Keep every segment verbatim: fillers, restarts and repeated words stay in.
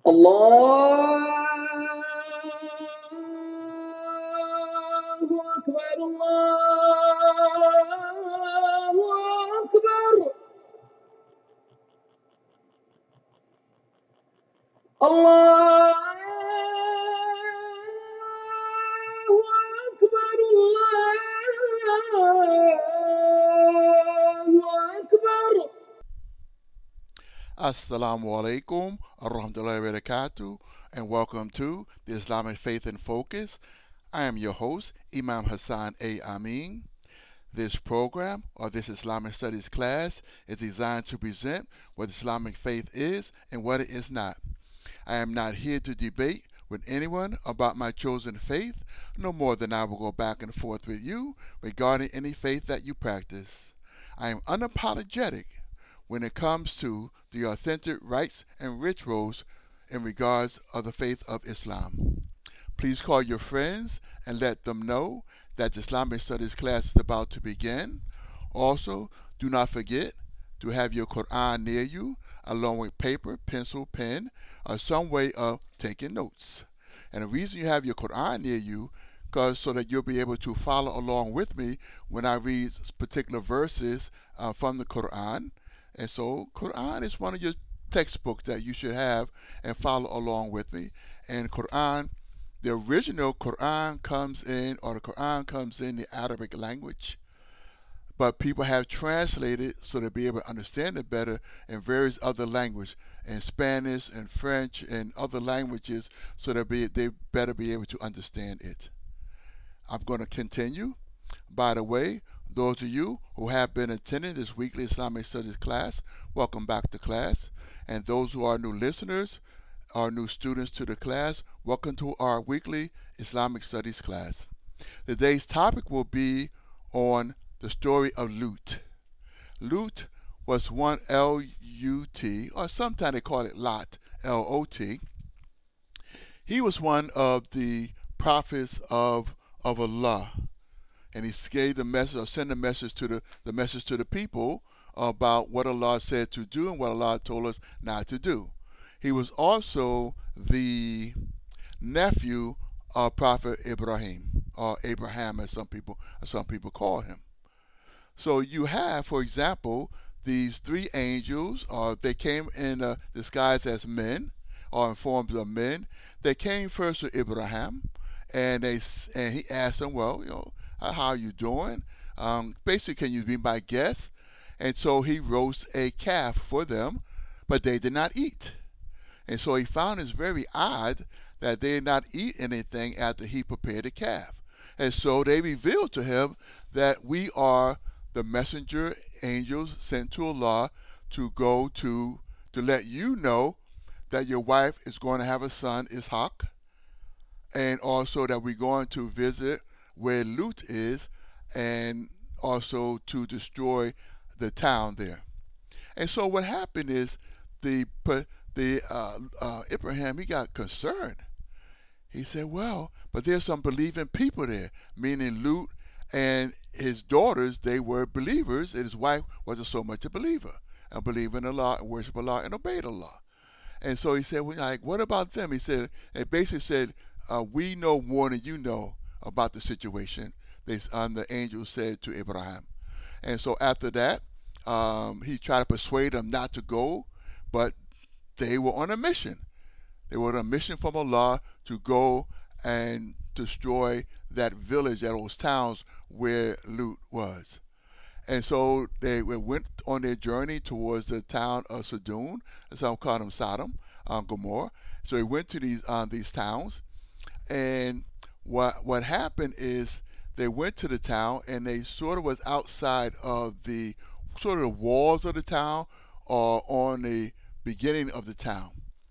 الله أكبر الله أكبر الله أكبر الله أكبر. Assalamu alaikum, arahmatullahi wabarakatuh, and welcome to the Islamic Faith in Focus. I am your host, Imam Hassan A. Amin. This program, or this Islamic Studies class, is designed to present what Islamic faith is and what it is not. I am not here to debate with anyone about my chosen faith, no more than I will go back and forth with you regarding any faith that you practice. I am unapologetic when it comes to the authentic rites and rituals in regards of the faith of Islam. Please call your friends and let them know that the Islamic Studies class is about to begin. Also, do not forget to have your Quran near you, along with paper, pencil, pen, or some way of taking notes. And the reason you have your Quran near you, because so that you'll be able to follow along with me when I read particular verses uh, from the Quran. And so, Quran is one of your textbooks that you should have and follow along with me. And Quran, the original Quran comes in, or the Quran comes in the Arabic language, but people have translated so to be able to understand it better in various other languages, in Spanish and French and other languages, so that be, they better be able to understand it. I'm going to continue. By the way, those of you who have been attending this weekly Islamic Studies class, welcome back to class. And those who are new listeners, our new students to the class, welcome to our weekly Islamic Studies class. Today's topic will be on the story of Lut. Lut was one L U T, or sometimes they call it Lot, L O T. He was one of the prophets of, of Allah, and he gave the message, or sent the message to the, the message to the people about what Allah said to do and what Allah told us not to do. He was also the nephew of Prophet Ibrahim, or Abraham, as some people as some people call him. So you have, for example, these three angels, or they came in a disguise as men, or in forms of men. They came first to Abraham, and they and he asked them, well, you know, how are you doing? Um, basically, can you be my guest? And so he roasts a calf for them, but they did not eat. And so he found it very odd that they did not eat anything after he prepared the calf. And so they revealed to him that we are the messenger angels sent to Allah to go to to let you know that your wife is going to have a son, Ishaq, and also that we're going to visit where Lut is, and also to destroy the town there. And so what happened is the the uh, uh, Abraham, he got concerned. He said, well, but there's some believing people there, meaning Lut and his daughters, they were believers, and his wife wasn't so much a believer, and believe in Allah and worship Allah and obeyed Allah. And so he said, well, like, what about them? He said, it basically said, uh, we know more than you know about the situation. They, um, the angel said to Abraham. And so after that, um, he tried to persuade them not to go, but they were on a mission. They were on a mission from Allah to go and destroy that village, that those towns where Lut was. And so they went on their journey towards the town of Sodom, some call them Sodom, um, Gomorrah. So they went to these um, these towns, and what what happened is they went to the town, and they sort of was outside of the sort of the walls of the town, or on the beginning of the town.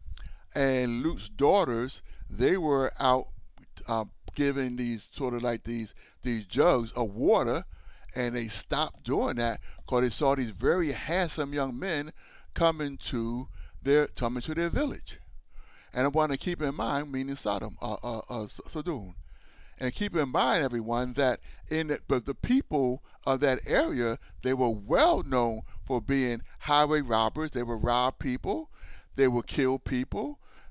And Luke's daughters, they were out uh, giving these sort of like these these jugs of water, and they stopped doing that because they saw these very handsome young men coming to their coming to their village. And I want to keep in mind, meaning Sodom, uh, uh, uh, Sodom. And keep in mind, everyone, that in the, but the people of that area, they were well known for being highway robbers. They would rob people, they would kill people,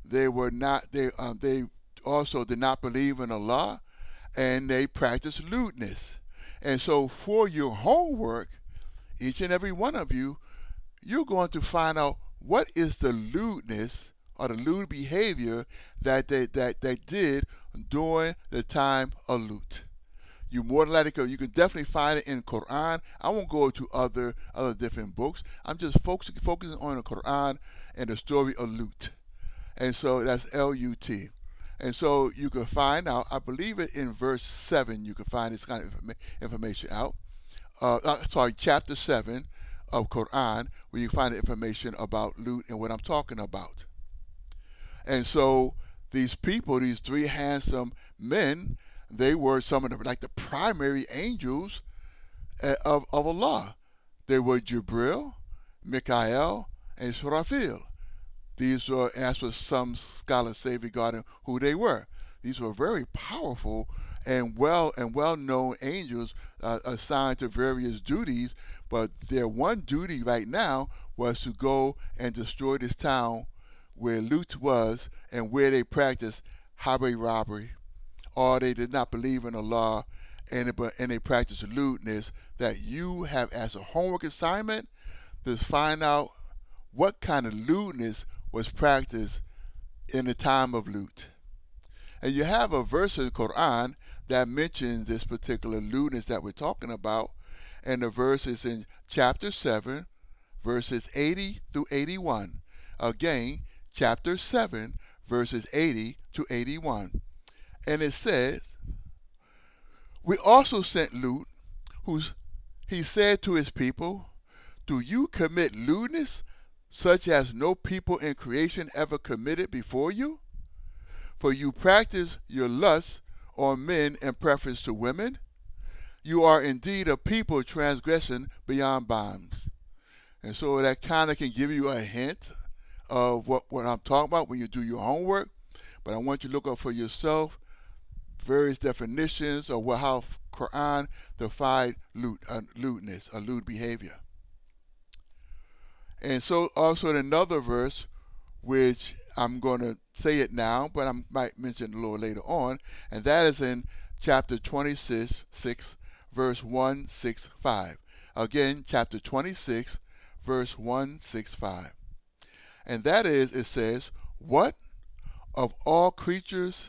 They were not. They um, they also did not believe in Allah, and they practiced lewdness. And so, for your homework, each and every one of you, you're going to find out what is the lewdness or the lewd behavior that they that they did during the time of Lut. You more than likely go. You can definitely find it in Quran. I won't go to other other different books. I'm just focusing focusing on the Quran and the story of Lut. And so that's L U T. And so you can find out, I believe it in verse seven, you can find this kind of informa- information out. Uh, uh, sorry, chapter seven of Quran, where you find the information about Lut and what I'm talking about. And so these people, these three handsome men, they were some of the, like the primary angels uh, of, of Allah. They were Jibril, Mikael, and Israfil. These were, as what some scholars say regarding who they were. These were very powerful and well and well-known angels uh, assigned to various duties. But their one duty right now was to go and destroy this town where Lut was and where they practiced highway robbery, or they did not believe in Allah, and, it, and they practiced lewdness. That you have as a homework assignment to find out what kind of lewdness was practiced in the time of Lut. And you have a verse in the Quran that mentions this particular lewdness that we're talking about, and the verse is in chapter seven, verses eighty through eighty-one. Again, chapter seven, verses eighty to eighty-one. And it says, "We also sent Lut, who's he said to his people, do you commit lewdness such as no people in creation ever committed before you? For you practice your lust on men in preference to women. You are indeed a people transgressing beyond bounds." And so that kind of can give you a hint of what, what I'm talking about when you do your homework. But I want you to look up for yourself various definitions of what, how Quran defined lewd, uh, lewdness, or lewd behavior. And so also in another verse, which I'm going to say it now, but I might mention it a little later on, and that is in chapter twenty-six, six, verse one sixty-five. Again, chapter twenty-six, verse one sixty-five. And that is, it says, "What of all creatures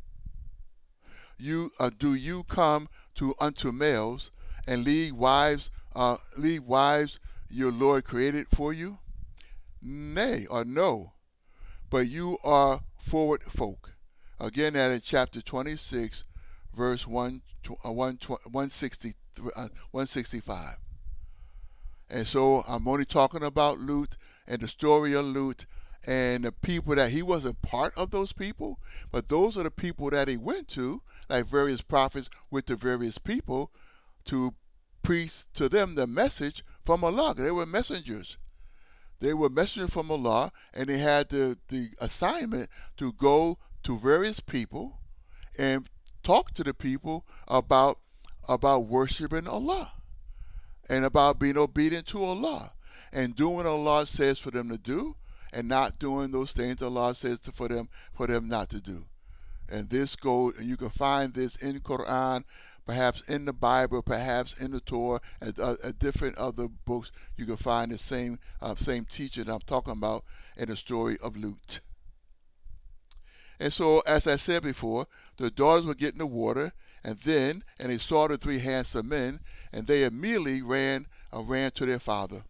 you uh, do you come to unto males, and lead wives, uh, lead wives your Lord created for you? Nay, or no, but you are forward folk." Again, that in chapter twenty-six, verse one, uh, one sixty, uh, one sixty-five. And so I'm only talking about Lut and the story of Lut and the people that he wasn't part of those people, but those are the people that he went to, like various prophets with the various people, to preach to them the message from Allah. They were messengers. They were messengers from Allah, and they had the, the assignment to go to various people and talk to the people about about worshiping Allah and about being obedient to Allah and doing what Allah says for them to do and not doing those things Allah says to, for them for them not to do. And this goes, and you can find this in Quran, perhaps in the Bible, perhaps in the Torah, and uh, uh, different other books. You can find the same uh, same teaching I'm talking about in the story of Lut. And so, as I said before, the daughters were getting the water, and then, and they saw the three handsome men, and they immediately ran uh, ran to their father.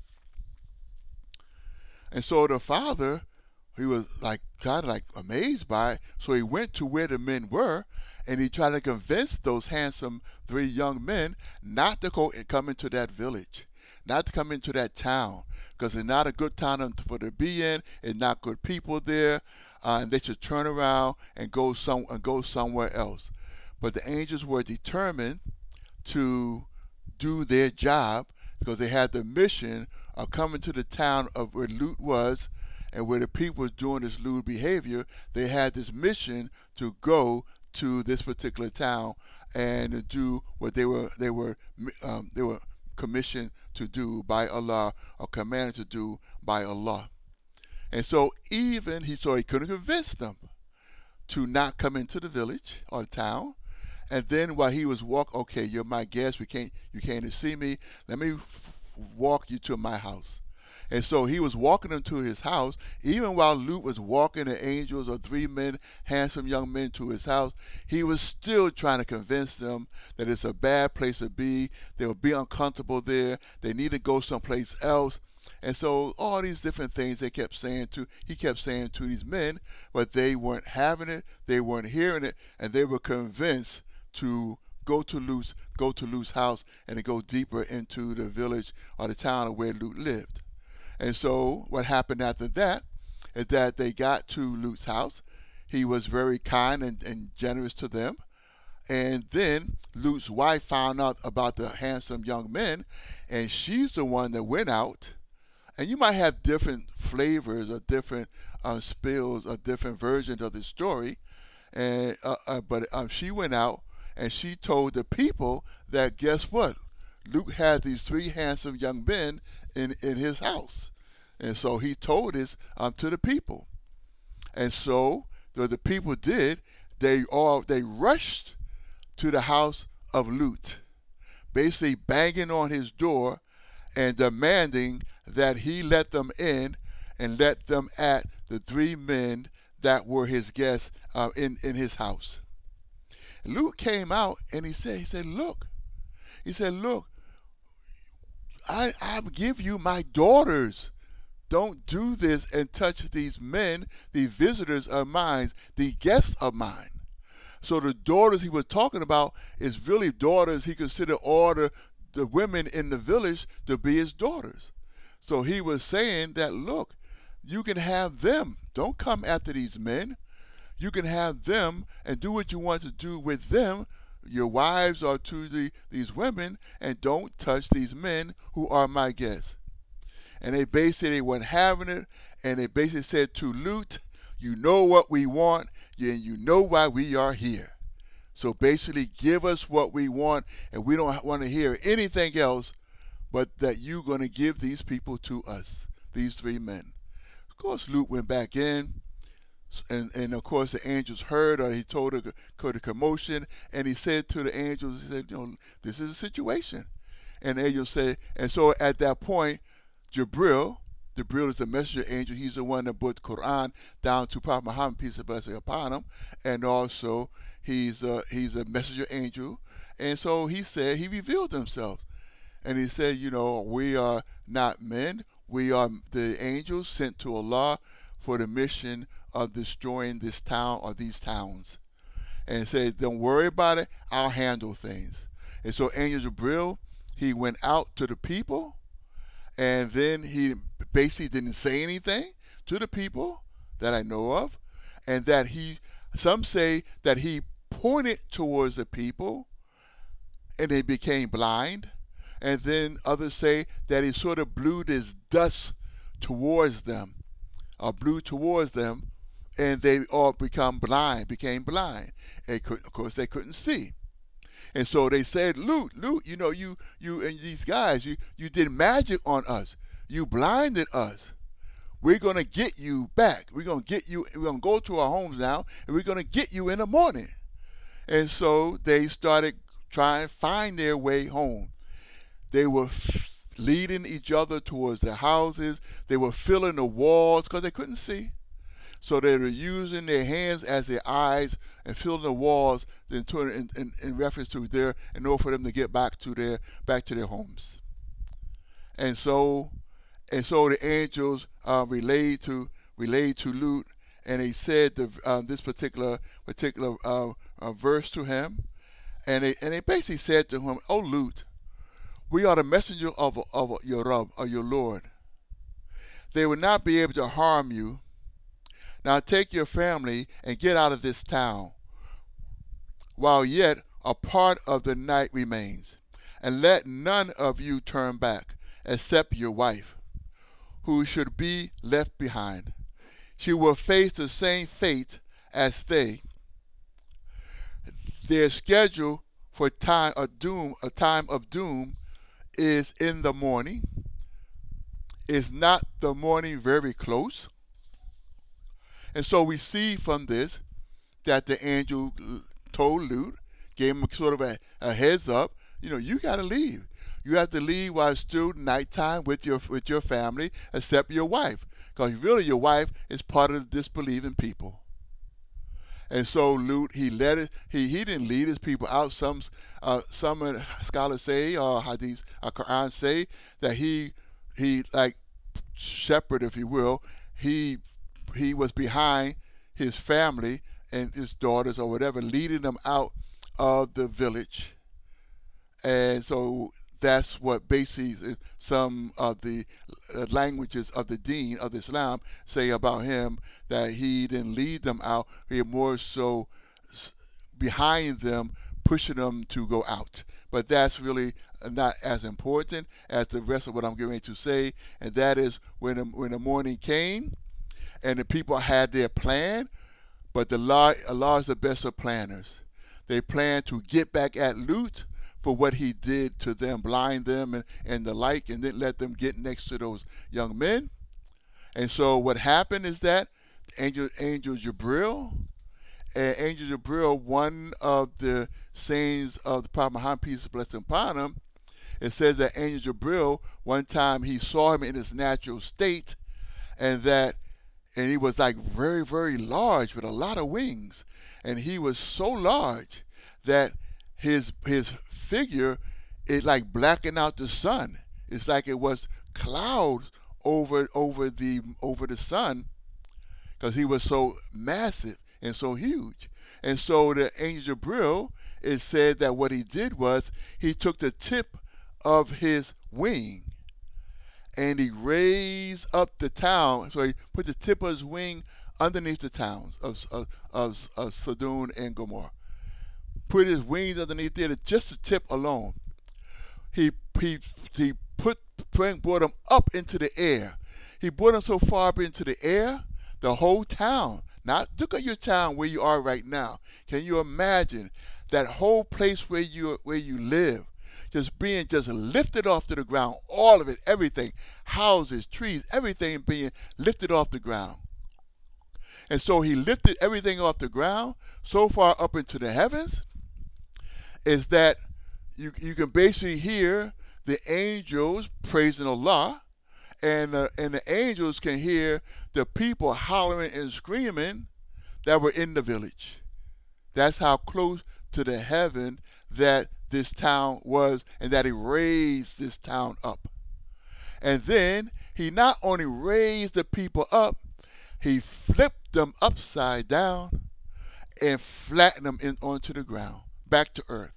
And so the father, he was like kind of like amazed by it. So he went to where the men were, and he tried to convince those handsome three young men not to go and come into that village, not to come into that town, because it's not a good town for to be in. It's not good people there, uh, and they should turn around and go some and go somewhere else. But the angels were determined to do their job because they had the mission of coming to the town of where Lut was and where the people was doing this lewd behavior. They had this mission to go to this particular town and to do what they were they were um, they were commissioned to do by Allah, or commanded to do by Allah. And so even he so he couldn't convince them to not come into the village or the town. And then while he was walking, okay, you're my guest. We can't, you came to see me. Let me f- walk you to my house. And so he was walking them to his house. Even while Luke was walking the angels or three men, handsome young men, to his house, he was still trying to convince them that it's a bad place to be. They will be uncomfortable there. They need to go someplace else. And so all these different things they kept saying to, he kept saying to these men, but they weren't having it. They weren't hearing it, and they were convinced to go to Luke's, go to Luke's house and to go deeper into the village or the town where Luke lived. And so what happened after that is that they got to Luke's house. He was very kind and, and generous to them. And then Luke's wife found out about the handsome young men, and she's the one that went out. And you might have different flavors or different uh, spills or different versions of the story. And uh, uh, but um, she went out and she told the people that, guess what? Luke had these three handsome young men in, in his house. And so he told this um, to the people. And so the, the people did, they all they rushed to the house of Lut, basically banging on his door and demanding that he let them in and let them at the three men that were his guests uh, in, in his house. Luke came out and he said, he said, look, he said, look, I, I give you my daughters. Don't do this and touch these men, these visitors of mine, the guests of mine. So the daughters he was talking about is really daughters he considered all the, the women in the village to be his daughters. So he was saying that, look, you can have them. Don't come after these men. You can have them and do what you want to do with them, your wives or to the, these women, and don't touch these men who are my guests. And they basically they weren't having it, and they basically said to Lut, you know what we want, and you know why we are here. So basically give us what we want, and we don't want to hear anything else but that you're going to give these people to us, these three men. Of course, Lut went back in, and, and of course the angels heard, or he told the, the commotion, and he said to the angels, he said, you know, this is a situation. And the angels said, and so at that point, Jibril, Jibril is the messenger angel. He's the one that brought the Quran down to Prophet Muhammad, peace and blessing upon him. And also, he's a, he's a messenger angel. And so he said, he revealed himself. And he said, you know, we are not men. We are the angels sent to Allah for the mission of destroying this town or these towns. And said, don't worry about it. I'll handle things. And so Angel Jibril, he went out to the people. And then he basically didn't say anything to the people that I know of. And that he, some say that he pointed towards the people and they became blind. And then others say that he sort of blew this dust towards them, or blew towards them, and they all become blind, became blind. And could, of course, they couldn't see. And so they said, Lut, Lut, you know, you, you and these guys, you, you did magic on us. You blinded us. We're going to get you back. We're going to get you, we're going to go to our homes now, and we're going to get you in the morning. And so they started trying to find their way home. They were f- leading each other towards their houses. They were filling the walls because they couldn't see. So they were using their hands as their eyes and filling the walls in, in, in, in reference to their, in order for them to get back to their back to their homes. And so, and so the angels uh, relayed to relayed to Lut, and they said the, uh, this particular particular uh, uh, verse to him, and they and they basically said to him, "Oh Lut, we are the messenger of of your Rabb, of your Lord. They will not be able to harm you. Now take your family and get out of this town, while yet a part of the night remains, and let none of you turn back, except your wife, who should be left behind. She will face the same fate as they. Their schedule for time of doom, a time of doom, is in the morning. Is not the morning very close? And so we see from this that the angel told Lut, gave him sort of a, a heads up, you know, you got to leave. You have to leave while it's still nighttime with your with your family, except your wife, because really your wife is part of the disbelieving people. And so Lut, he led it. He he didn't lead his people out. Some uh, some scholars say, or hadith, or Quran say that he he like shepherd, if you will. He he was behind his family and his daughters or whatever, leading them out of the village. And so that's what basically some of the languages of the deen of Islam say about him, that he didn't lead them out, he more so behind them, pushing them to go out. But that's really not as important as the rest of what I'm getting ready to say, and that is when the, when the morning came and the people had their plan, but the Allah, Allah is the best of planners. They planned to get back at Lut for what he did to them, blind them and, and the like, and then let them get next to those young men. And so what happened is that Angel, Angel Jibril, and Angel Jibril, one of the sayings of the Prophet Muhammad, peace and blessing upon him, it says that Angel Jibril, one time he saw him in his natural state, and that and he was like very, very large with a lot of wings. And he was so large that his his figure, it like blackened out the sun. It's like it was clouds over over the over the sun, because he was so massive and so huge. And so the angel Jibril, it said that what he did was he took the tip of his wing and he raised up the town. So he put the tip of his wing underneath the towns of of, of, of Sodom and Gomorrah. Put his wings underneath there, just the tip alone. He he he put brought him up into the air. He brought him so far up into the air, the whole town. Now look at your town where you are right now. Can you imagine that whole place where you where you live, just being just lifted off to the ground, all of it, everything, houses, trees, everything being lifted off the ground. And so he lifted everything off the ground so far up into the heavens, is that you you can basically hear the angels praising Allah, and uh, and the angels can hear the people hollering and screaming that were in the village. That's how close to the heaven that this town was, and that he raised this town up. And then he not only raised the people up, he flipped them upside down and flattened them in, onto the ground, back to earth.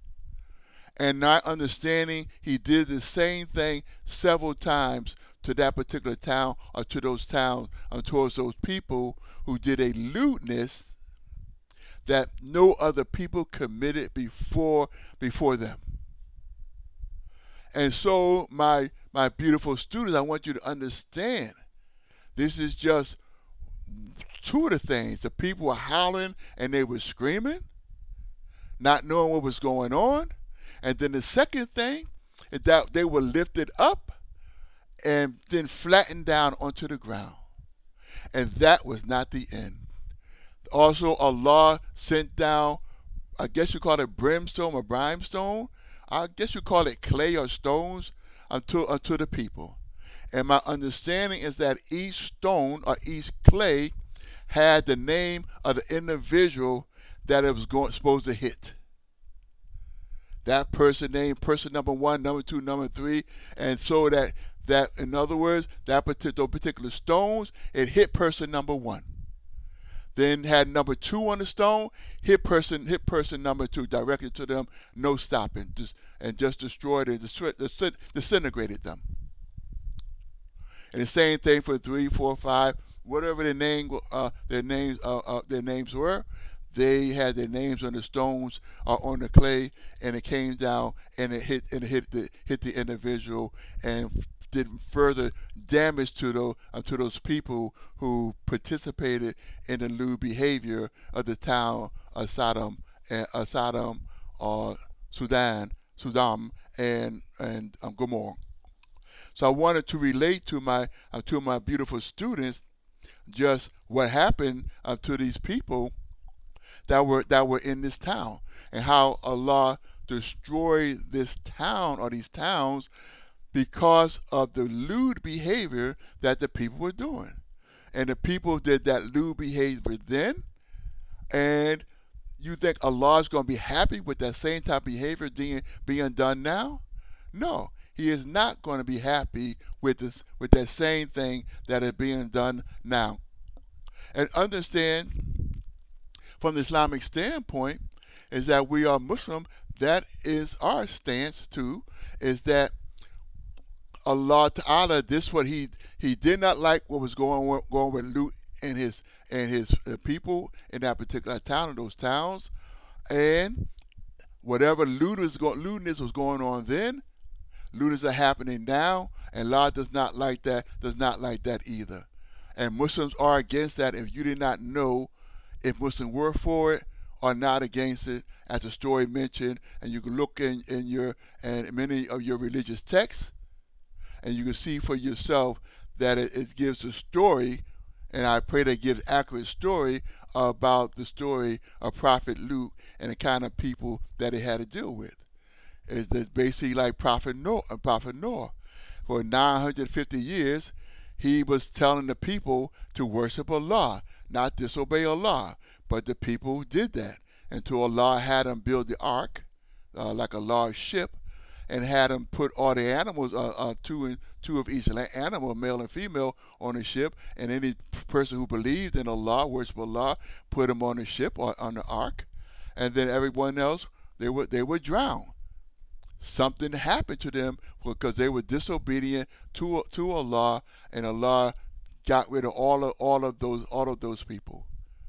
And not understanding, he did the same thing several times to that particular town, or to those towns, or towards those people who did a lewdness that no other people committed before before them. And so, my my beautiful students, I want you to understand, this is just two of the things. The people were howling and they were screaming, not knowing what was going on. And then the second thing is that they were lifted up and then flattened down onto the ground. And that was not the end. Also, Allah sent down, I guess you call it brimstone or brimstone. I guess you call it clay or stones unto, unto the people. And my understanding is that each stone or each clay had the name of the individual that it was going, supposed to hit. That person named person number one, number two, number three, and so that, that in other words, that particular, particular stones, it hit person number one. Then had number two on the stone, hit person hit person number two, directed to them, no stopping, just, and just destroyed it, disintegrated them. And the same thing for three, four, five, whatever their name, uh, their names, uh, uh, their names were. They had their names on the stones or on the clay, and it came down and it hit and it hit the hit the individual and did further damage to those uh, to those people who participated in the lewd behavior of the town of Sodom and uh, Sodom or Sudan, Sodom and and um, Gomorrah. So I wanted to relate to my uh, to my beautiful students just what happened uh, to these people that were that were in this town, and how Allah destroyed this town or these towns because of the lewd behavior that the people were doing. And the people did that lewd behavior then, and you think Allah is going to be happy with that same type of behavior being, being done now? No, He is not going to be happy with this, with that same thing that is being done now. And understand, from the Islamic standpoint, is that we are Muslim. That is our stance too. Is that Allah Ta'ala, this what he he did not like what was going going with Lut and his and his uh, people in that particular town, in those towns, and whatever lewdness, lewdness was going on then, lewdness are happening now, and Allah does not like that, does not like that either. And Muslims are against that. If you did not know if Muslims were for it or not against it, as the story mentioned, and you can look in, in your and many of your religious texts, and you can see for yourself that it, it gives a story, and I pray that it gives accurate story about the story of Prophet Lut and the kind of people that he had to deal with. It's basically like Prophet Noah, Prophet Noah. For nine hundred fifty years, he was telling the people to worship Allah, not disobey Allah. But the people did that until Allah had them build the ark, uh, like a large ship, and had them put all the animals, uh, uh, two and two of each animal, male and female, on the ship. And any person who believed in Allah, worship Allah, put them on the ship or on the ark. And then everyone else, they would they would drown. Something happened to them because they were disobedient to to Allah, and Allah got rid of all of all of those all of those people.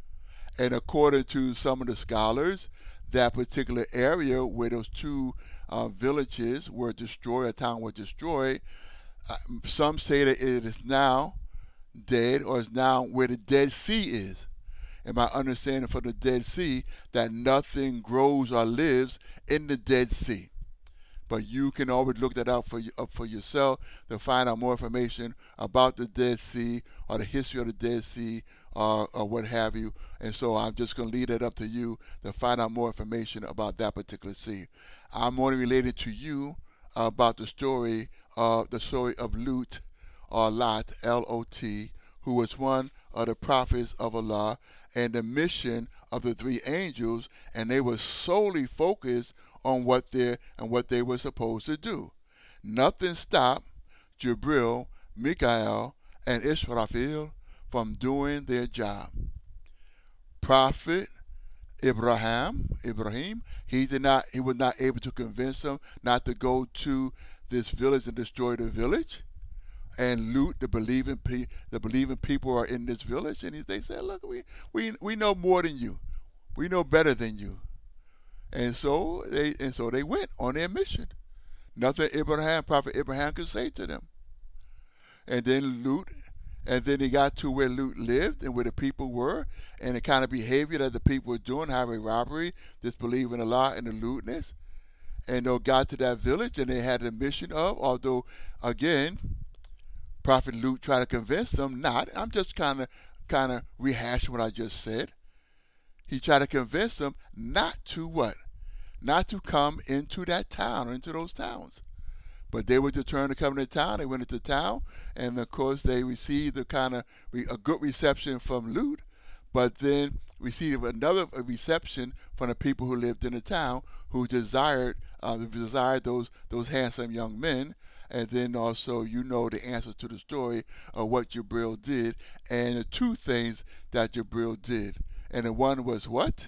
And according to some of the scholars, that particular area where those two uh, villages were destroyed, a town was destroyed, uh, some say that it is now dead, or is now where the Dead Sea is. And my understanding for the Dead Sea, that nothing grows or lives in the Dead Sea. But you can always look that up for, up for yourself to find out more information about the Dead Sea or the history of the Dead Sea, or, or what have you. And so I'm just going to leave that up to you to find out more information about that particular sea. I'm only related to you about the story of the story of Lut, or Lot, L O T, who was one of the prophets of Allah, and the mission of the three angels, and they were solely focused on what they and what they were supposed to do. Nothing stopped Jibril, Mikael, and Israfil from doing their job. Prophet Ibrahim, Ibrahim, he did not, he was not able to convince them not to go to this village and destroy the village. And Lut, the believing pe- the believing people are in this village, and he, they said, "Look, we we we know more than you, we know better than you." And so they and so they went on their mission. Nothing Abraham, Prophet Abraham, could say to them. And then Lut, and then he got to where Lut lived and where the people were, and the kind of behavior that the people were doing, having robbery, disbelieving Allah, and the lewdness. And they got to that village, and they had the mission of, although again, Prophet Lut tried to convince them not. I'm just kind of kind of rehashing what I just said. He tried to convince them not to what? Not to come into that town or into those towns. But they were determined to come into town. They went into town, and of course they received a kind of a good reception from Lut, but then received another reception from the people who lived in the town, who desired uh, desired those those handsome young men. And then also, you know, the answer to the story of what Jibril did, and the two things that Jibril did. And the one was what?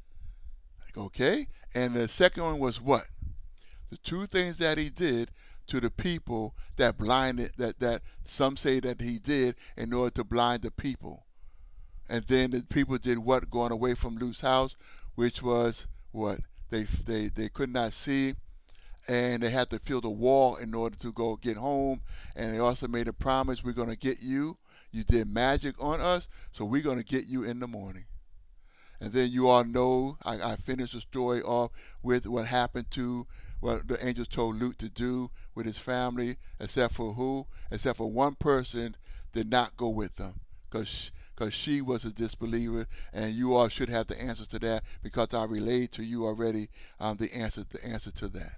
Okay. And the second one was what? The two things that he did to the people that blinded, that, that some say that he did in order to blind the people. And then the people did what? Going away from Lut's house, which was what? They, they, they could not see, and they had to fill the wall in order to go get home. And they also made a promise, we're going to get you. You did magic on us, so we're going to get you in the morning. And then you all know, I, I finished the story off with what happened to what the angels told Lut to do with his family, except for who? Except for one person did not go with them. because because she was a disbeliever, and you all should have the answer to that because I relayed to you already um, the answer the answer to that.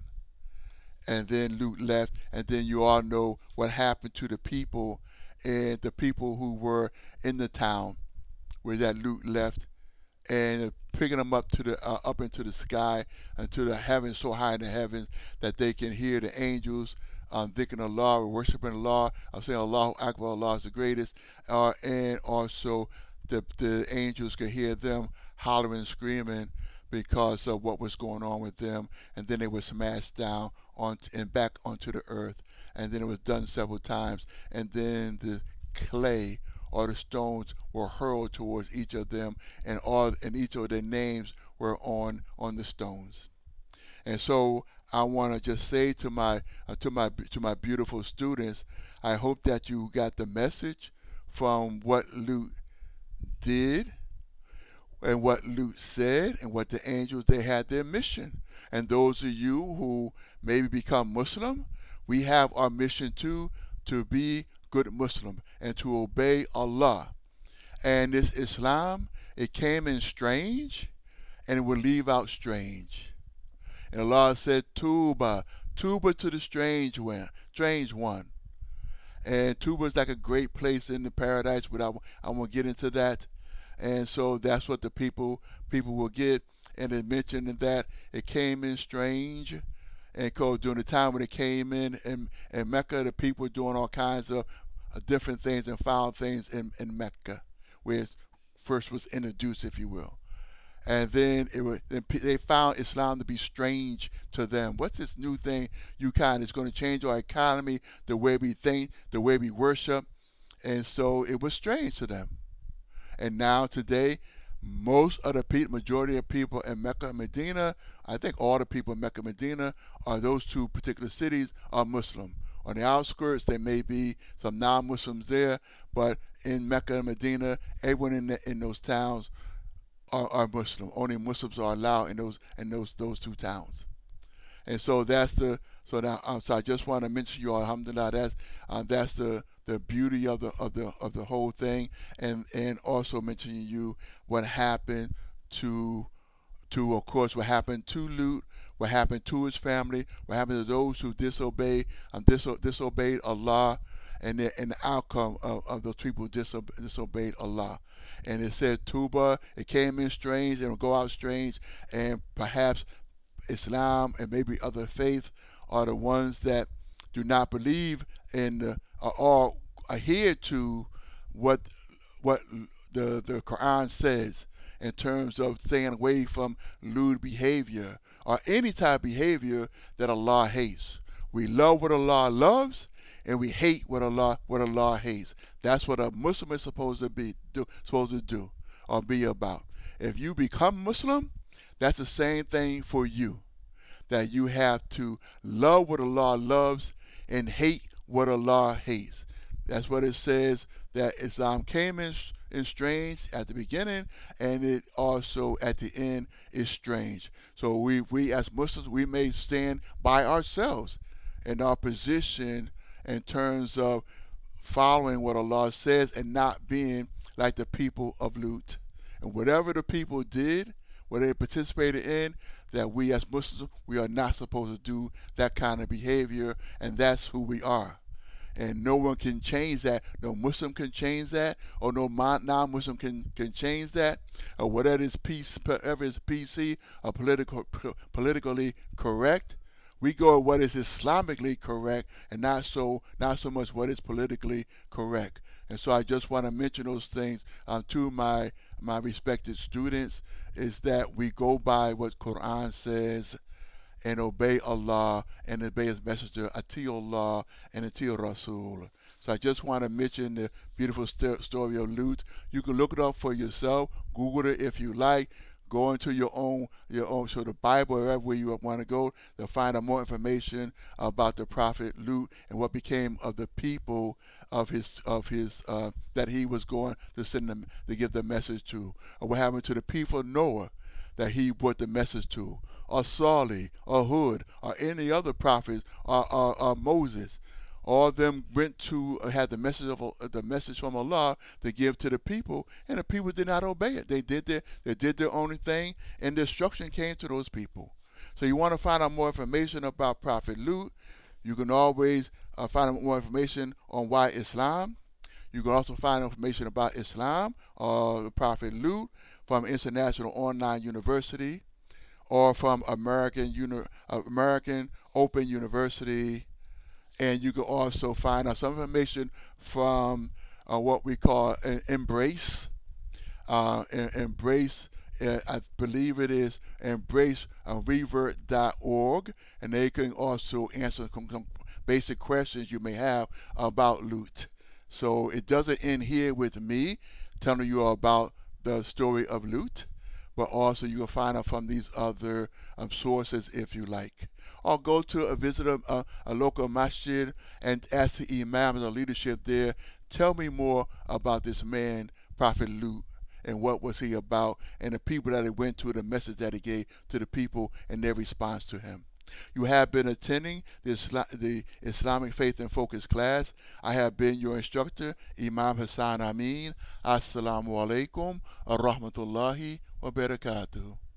And then Lut left, and then you all know what happened to the people and the people who were in the town where that Lut left, and picking them up to the uh, up into the sky and to the heavens, so high in the heavens that they can hear the angels um, thinking Allah or worshiping Allah. I'm saying Allahu Akbar, Allah is the greatest, uh, and also the the angels could hear them hollering and screaming because of what was going on with them, and then they were smashed down on and back onto the earth, and then it was done several times, and then the clay or the stones were hurled towards each of them, and all and each of their names were on on the stones. And so I want to just say to my uh, to my to my beautiful students, I hope that you got the message from what Lut did and what Lut said and what the angels they had their mission. And those of you who maybe become Muslim, we have our mission too, to be good Muslim and to obey Allah. And this Islam, it came in strange and it will leave out strange. And Allah said, Tuba, Tuba to the strange one, strange one. And Tuba is like a great place in the paradise, but I, I won't get into that. And so that's what the people people will get. And it mentioned that it came in strange. And cause during the time when it came in, in in Mecca, the people were doing all kinds of uh, different things and found things in, in Mecca, where it first was introduced, if you will. And then it was, they found Islam to be strange to them. What's this new thing you kind? It's going to change our economy, the way we think, the way we worship. And so it was strange to them. And now today, most of the people, majority of people in Mecca and Medina, I think all the people in Mecca and Medina, are those two particular cities, are Muslim. On the outskirts, there may be some non-Muslims there, but in Mecca and Medina, everyone in the, in those towns are, are Muslim. Only Muslims are allowed in those in those those two towns. And so that's the so now um, so I just want to mention you all, alhamdulillah, that's um, that's the the beauty of the of the of the whole thing, and and also mentioning you what happened to to of course what happened to Lut, what happened to his family, what happened to those who disobeyed um, diso- disobeyed Allah, and the, and the outcome of, of those people who disobe- disobeyed Allah. And it said Tuba, it came in strange and will go out strange, and perhaps Islam and maybe other faiths are the ones that do not believe in the, or, or adhere to what what the the Quran says in terms of staying away from lewd behavior or any type of behavior that Allah hates. We love what Allah loves, and we hate what Allah what Allah hates. That's what a Muslim is supposed to be do, supposed to do or be about. If you become Muslim, that's the same thing for you. That you have to love what Allah loves and hate what Allah hates. That's what it says, that Islam came in, in strange at the beginning, and it also at the end is strange. So we, we as Muslims, we may stand by ourselves in our position in terms of following what Allah says and not being like the people of Lut. And whatever the people did, what they participated in, that we as Muslims, we are not supposed to do that kind of behavior, and that's who we are. And no one can change that. No Muslim can change that, or no non-Muslim can, can change that, or whatever is peace, whatever is P C or political, politically correct. We go with what is Islamically correct, and not so not so much what is politically correct. And so I just want to mention those things um, to my my respected students, is that we go by what Quran says and obey Allah and obey His Messenger, Ati Allah and Ati Rasul. So I just want to mention the beautiful st- story of Lut. You can look it up for yourself, Google it if you like. Go into your own, your own, so the Bible, wherever you want to go, to find out more information about the prophet Lut and what became of the people of his, of his, uh, that he was going to send them to give the message to, or what happened to the people of Noah that he brought the message to, or Salih, or Hud, or any other prophets, or, or, or Moses. All of them went to uh, had the message of uh, the message from Allah to give to the people, and the people did not obey it. They did their they did their own thing, and destruction came to those people. So you want to find out more information about Prophet Lut, you can always uh, find out more information on why Islam. You can also find information about Islam or the Prophet Lut from International Online University or from American Uni- uh, American Open University, and you can also find out some information from uh, what we call uh, Embrace. Uh, em- Embrace, uh, I believe it is embrace uh, revert dot org, and they can also answer some, some basic questions you may have about Lut. So it doesn't end here with me telling you about the story of Lut, but also you can find out from these other um, sources if you like. Or go to a visit a, a, a local masjid and ask the imam and the leadership there, tell me more about this man, Prophet Lut, and what was he about, and the people that he went to, the message that he gave to the people, and their response to him. You have been attending the, Isla- the Islamic Faith and Focus class. I have been your instructor, Imam Hassan Amin. Assalamu alaikum wa rahmatullahi wa barakatuh.